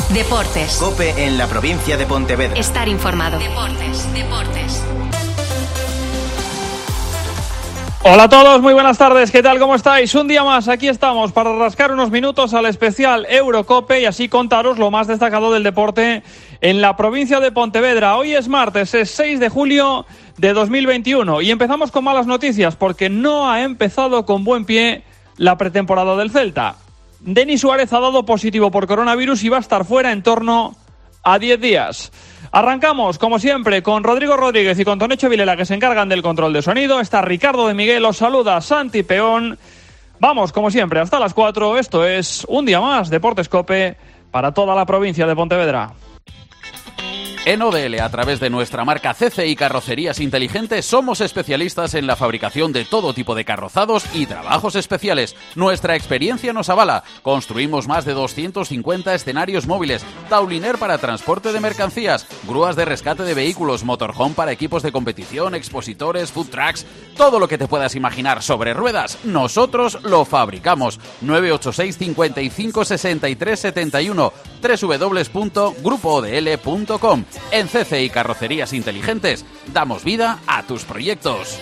Deportes. COPE en la provincia de Pontevedra. Estar informado. Deportes. Hola a todos, muy buenas tardes, ¿qué tal? ¿Cómo estáis? Un día más, aquí estamos para rascar unos minutos al especial Eurocope y así contaros lo más destacado del deporte en la provincia de Pontevedra. Hoy es martes, es 6 de julio de 2021 y empezamos con malas noticias porque no ha empezado con buen pie la pretemporada del Celta. Denis Suárez ha dado positivo por coronavirus y va a estar fuera en torno a 10 días. Arrancamos, como siempre, con Rodrigo Rodríguez y con Tonecho Vilela, que se encargan del control de sonido. Está Ricardo de Miguel, os saluda Santi Peón. Vamos, como siempre, hasta las 4. Esto es un día más, Deportes COPE, para toda la provincia de Pontevedra. En ODL, a través de nuestra marca CCI Carrocerías Inteligentes, somos especialistas en la fabricación de todo tipo de carrozados y trabajos especiales. Nuestra experiencia nos avala. Construimos más de 250 escenarios móviles, tauliner para transporte de mercancías, grúas de rescate de vehículos, motorhome para equipos de competición, expositores, food trucks, todo lo que te puedas imaginar sobre ruedas, nosotros lo fabricamos. 986 55 63 71 www.grupoodl.com. En CCI Carrocerías Inteligentes damos vida a tus proyectos.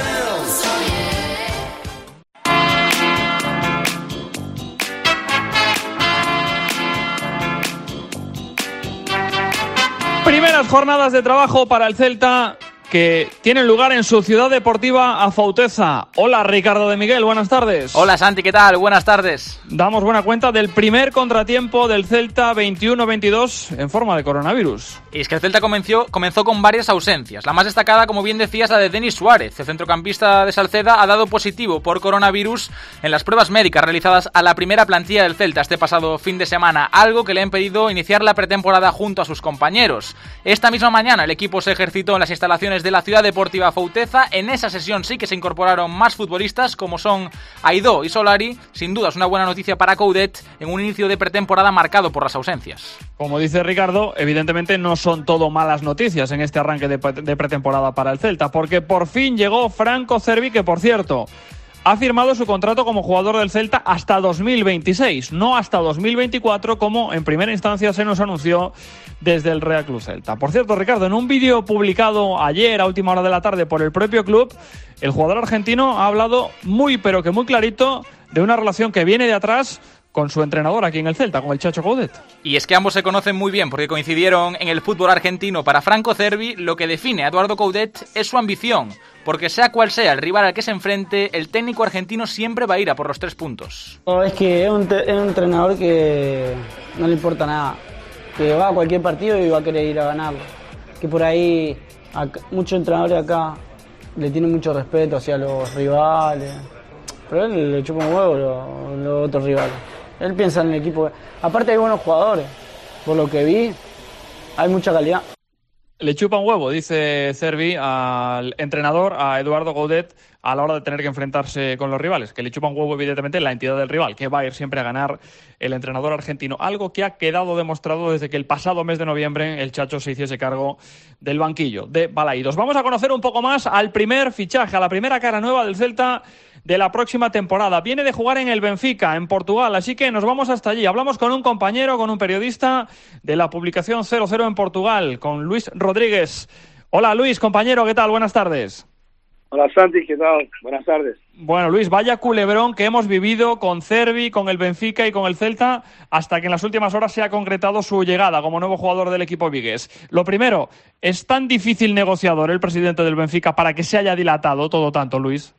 Primeras jornadas de trabajo para el Celta que tienen lugar en su ciudad deportiva Afouteza. Hola Ricardo de Miguel, buenas tardes. Hola Santi, ¿qué tal? Buenas tardes. Damos buena cuenta del primer contratiempo del Celta 21-22 en forma de coronavirus. Y es que el Celta comenzó con varias ausencias. La más destacada, como bien decías, la de Denis Suárez. El centrocampista de Salceda ha dado positivo por coronavirus en las pruebas médicas realizadas a la primera plantilla del Celta este pasado fin de semana, algo que le ha impedido iniciar la pretemporada junto a sus compañeros. Esta misma mañana el equipo se ejercitó en las instalaciones de la ciudad deportiva Afouteza. En esa sesión sí que se incorporaron más futbolistas como son Aidó y Solari. Sin duda es una buena noticia para Coudet en un inicio de pretemporada marcado por las ausencias. Como dice Ricardo, evidentemente no son todo malas noticias en este arranque de pretemporada para el Celta, porque por fin llegó Franco Cervi, que por cierto ha firmado su contrato como jugador del Celta hasta 2026, no hasta 2024 como en primera instancia se nos anunció desde el Real Club Celta. Por cierto, Ricardo, en un vídeo publicado ayer a última hora de la tarde por el propio club, el jugador argentino ha hablado muy pero que muy clarito de una relación que viene de atrás con su entrenador aquí en el Celta, con el Chacho Coudet. Y es que ambos se conocen muy bien porque coincidieron en el fútbol argentino. Para Franco Cervi, lo que define a Eduardo Coudet es su ambición, porque sea cual sea el rival al que se enfrente, el técnico argentino siempre va a ir a por los 3 puntos. No, es que es un entrenador que no le importa nada, que va a cualquier partido y va a querer ir a ganarlo. Que por ahí muchos entrenadores acá le tienen mucho respeto hacia los rivales, pero él le chupa un huevo los otros rivales. Él piensa en el equipo. Aparte hay buenos jugadores, por lo que vi, hay mucha calidad. Le chupa un huevo, dice Cervi al entrenador, a Eduardo Coudet, a la hora de tener que enfrentarse con los rivales. Que le chupa un huevo, evidentemente, la entidad del rival, que va a ir siempre a ganar el entrenador argentino. Algo que ha quedado demostrado desde que el pasado mes de noviembre el Chacho se hiciese cargo del banquillo de Balaídos. Vamos a conocer un poco más al primer fichaje, a la primera cara nueva del Celta de la próxima temporada. Viene de jugar en el Benfica, en Portugal, así que nos vamos hasta allí. Hablamos con un compañero, con un periodista de la publicación 00 en Portugal, con Luis Rodríguez. Hola Luis, compañero, ¿qué tal? Buenas tardes. Hola Santi, ¿qué tal? Buenas tardes. Bueno Luis, vaya culebrón que hemos vivido con Cervi, con el Benfica y con el Celta, hasta que en las últimas horas se ha concretado su llegada como nuevo jugador del equipo vigués. Lo primero, ¿es tan difícil negociador el presidente del Benfica para que se haya dilatado todo tanto, Luis?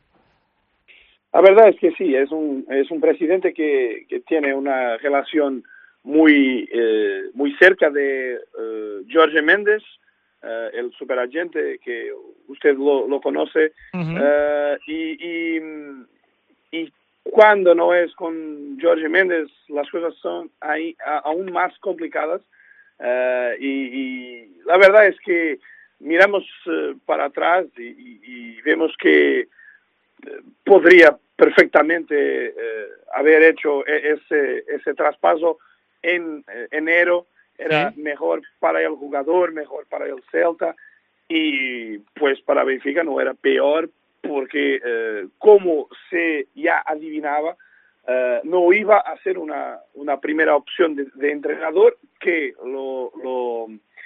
La verdad es que sí, es un presidente que tiene una relación muy cerca de Jorge Mendes, el superagente que usted lo conoce, y cuando no es con Jorge Mendes las cosas son aún más complicadas, y la verdad es que miramos para atrás y vemos que podría perfectamente haber hecho ese traspaso en enero. Era mejor para el jugador, mejor para el Celta, y pues para Benfica no era peor porque como se ya adivinaba, no iba a ser una primera opción de entrenador, que lo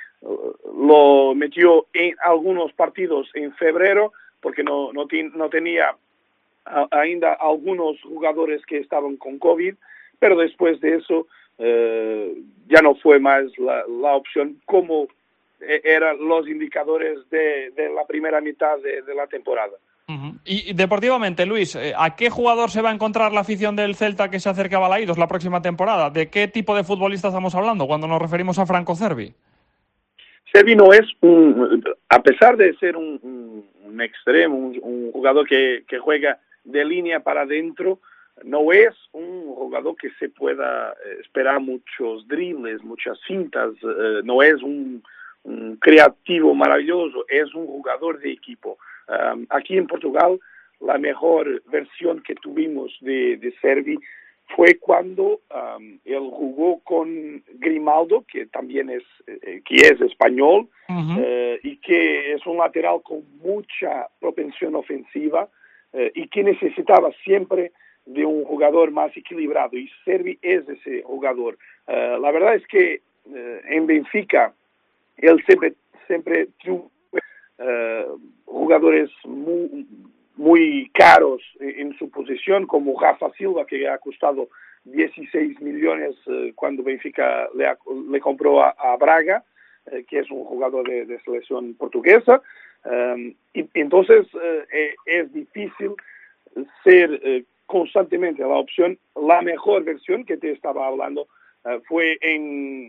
metió en algunos partidos en febrero porque no tenía ainda algunos jugadores que estaban con COVID, pero después de eso ya no fue más la opción, como eran los indicadores de la primera mitad de la temporada. Uh-huh. Y deportivamente, Luis, ¿a qué jugador se va a encontrar la afición del Celta que se acerca a Balaídos la próxima temporada? ¿De qué tipo de futbolista estamos hablando cuando nos referimos a Franco Cervi? Cervi no es a pesar de ser un extremo, un jugador que juega de línea para adentro, no es un jugador que se pueda esperar muchos dribles, muchas cintas, no es un creativo maravilloso, es un jugador de equipo. Aquí en Portugal, la mejor versión que tuvimos de Cervi fue cuando él jugó con Grimaldo, que también es español, uh-huh, y que es un lateral con mucha propensión ofensiva, y que necesitaba siempre de un jugador más equilibrado, y Cervi es ese jugador. La verdad es que en Benfica él siempre tuvo jugadores muy caros en su posición, como Rafa Silva, que ha costado 16 millones cuando Benfica le compró a Braga, que es un jugador de selección portuguesa. Y entonces es difícil ser constantemente la opción. La mejor versión que te estaba hablando fue en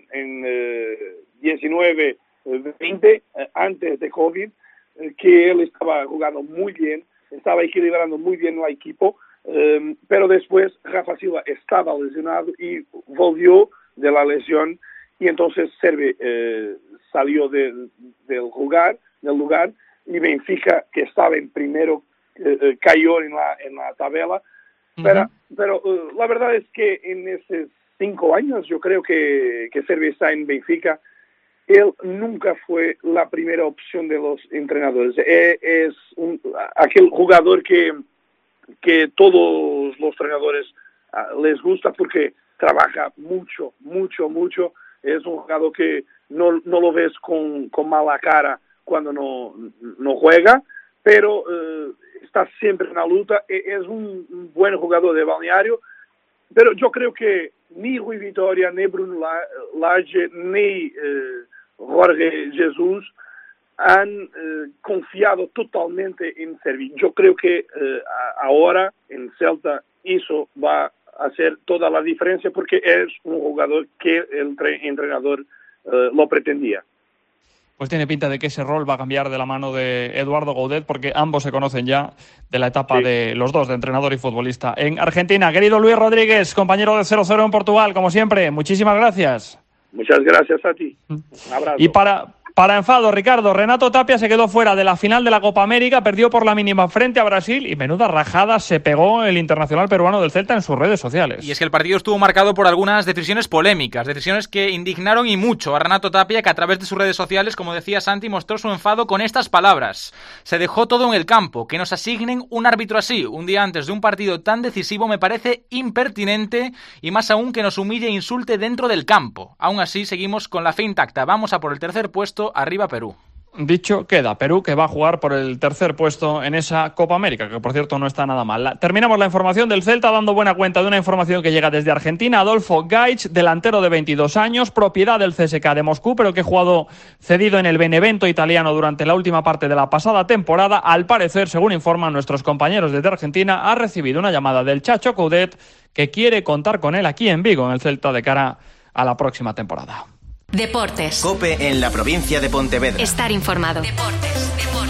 19-20, antes de COVID, que él estaba jugando muy bien, estaba equilibrando muy bien el equipo, pero después Rafa Silva estaba lesionado y volvió de la lesión, y entonces Cervi salió del lugar, y Benfica, que estaba en primero, cayó en la tabla. Uh-huh. Pero la verdad es que en esos 5 años yo creo que Cervi está en Benfica. Él nunca fue la primera opción de los entrenadores. Es aquel jugador que todos los entrenadores les gusta porque trabaja mucho. Es un jugador que no lo ves con mala cara cuando no juega, pero está siempre en la lucha. Es un buen jugador de balneario, pero yo creo que ni Rui Vitória, ni Bruno Lage, ni Jorge Jesus han confiado totalmente en Cervi. Yo creo que ahora en Celta eso va a hacer toda la diferencia, porque es un jugador que el entrenador lo pretendía. Pues tiene pinta de que ese rol va a cambiar de la mano de Eduardo Goudet, porque ambos se conocen ya de la etapa de los dos, de entrenador y futbolista en Argentina. Querido Luis Rodríguez, compañero de 0-0 en Portugal, como siempre, muchísimas gracias. Muchas gracias a ti. Un abrazo. Y para enfado, Ricardo, Renato Tapia se quedó fuera de la final de la Copa América, perdió por la mínima frente a Brasil, y menuda rajada se pegó el internacional peruano del Celta en sus redes sociales. Y es que el partido estuvo marcado por algunas decisiones polémicas, decisiones que indignaron y mucho a Renato Tapia, que a través de sus redes sociales, como decía Santi, mostró su enfado con estas palabras: se dejó todo en el campo, que nos asignen un árbitro así, un día antes de un partido tan decisivo, me parece impertinente, y más aún que nos humille e insulte dentro del campo. Aún así, seguimos con la fe intacta, vamos a por el tercer puesto. Arriba Perú. Dicho queda, Perú, que va a jugar por el tercer puesto en esa Copa América, que por cierto no está nada mal. Terminamos la información del Celta dando buena cuenta de una información que llega desde Argentina. Adolfo Gaich, delantero de 22 años, propiedad del CSKA de Moscú, pero que ha jugado cedido en el Benevento italiano durante la última parte de la pasada temporada. Al parecer, según informan nuestros compañeros desde Argentina, ha recibido una llamada del Chacho Coudet, que quiere contar con él aquí en Vigo, en el Celta, de cara a la próxima temporada. Deportes. COPE en la provincia de Pontevedra. Estar informado. Deportes.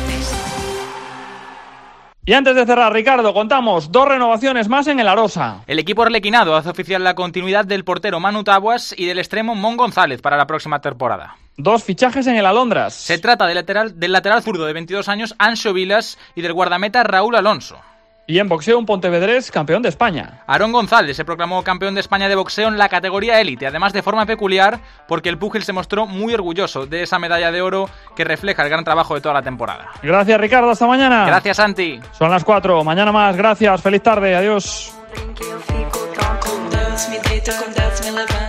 Y antes de cerrar, Ricardo, contamos 2 renovaciones más en el Arosa. El equipo arlequinado hace oficial la continuidad del portero Manu Tabuas y del extremo Mon González para la próxima temporada. 2 fichajes en el Alondras. Se trata del lateral zurdo de 22 años, Anxo Vilas, y del guardameta Raúl Alonso. Y en boxeo, un pontevedrés campeón de España. Aarón González se proclamó campeón de España de boxeo en la categoría élite, además de forma peculiar, porque el púgil se mostró muy orgulloso de esa medalla de oro que refleja el gran trabajo de toda la temporada. Gracias, Ricardo, hasta mañana. Gracias, Santi. Son las 4, mañana más, gracias, feliz tarde, adiós. house, me deito com 10 me levanta.